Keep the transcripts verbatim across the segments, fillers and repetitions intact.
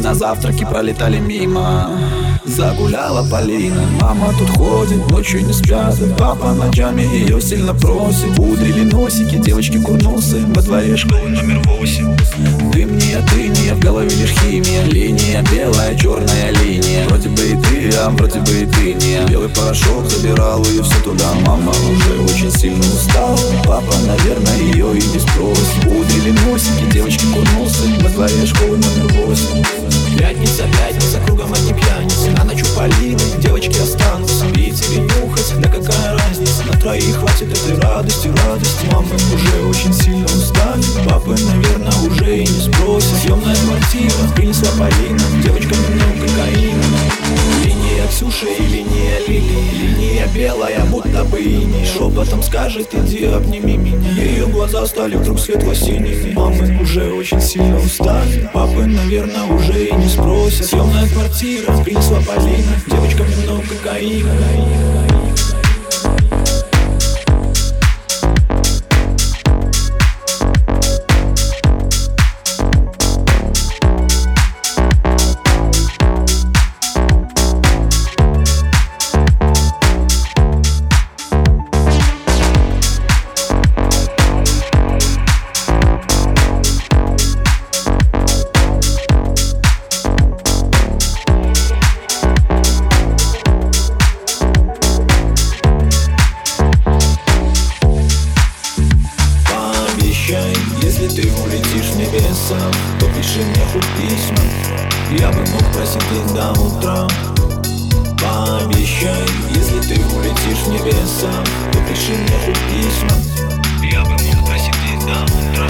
на завтраке пролетали мимо. Загуляла Полина, мама тут ходит, ночью не спят. Папа ночами ее сильно просит. Пудрили носики, девочки курнусы. Во дворе школы номер восемь. Дым не отыния, в голове лишь химия. Линия белая, черная линия. Вроде бы и ты, а вроде бы и ты не. Белый порошок забирал ее все туда. Мама уже очень сильно устала. Папа, наверное, ее и не спросит. Пудрили носики, девочки курнусы. Во дворе школы номер восемь. Пятница, пятница, кругом одни пьяницы. На ночь у Полины девочки останутся. Пить или нюхать, да какая разница. На троих хватит этой радости, радости. Мама уже очень сильно устали. Папы, наверное, уже и не спросит. Съемная квартира, принесла Полина. Девочкам много кокаина. Линия Ксюши и линия Лили. Линия белая, будто бы иней. Шепотом скажет, иди обними меня. Ее глаза стали вдруг светло-синими. Мамы уже очень сильно устали. Папы, наверное, уже и не спросят. Съемная квартира, принесла Полина. Девочкам много кокаина. Если ты улетишь в небеса, то пиши мне хоть письма. Я бы мог просидеть до утра. Пообещай, если ты улетишь в небеса, то пиши мне хоть письма. Я бы мог просидеть до утра.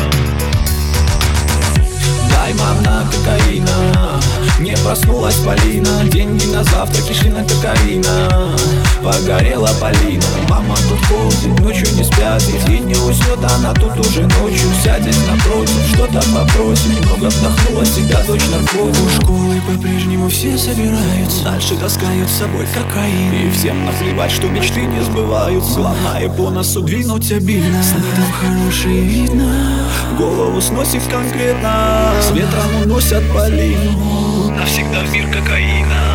Дай, мама, кокаина. Не проснулась Полина. Деньги на завтраки шли на кокаина. Погорела Полина. Мама тут ходит, ночью не спят. И не уснет, она тут уже ночью сядет напротив, что-то попросит. Много вдохнула себя, дочь наркотик. У школы по-прежнему все собираются. Дальше таскают с собой кокаин. И всем наплевать, что мечты не сбываются. Главное по носу двинуть обильно. Там хорошее видно. Голову сносит конкретно. С ветром уносят Полину. Навсегда в мир кокаина.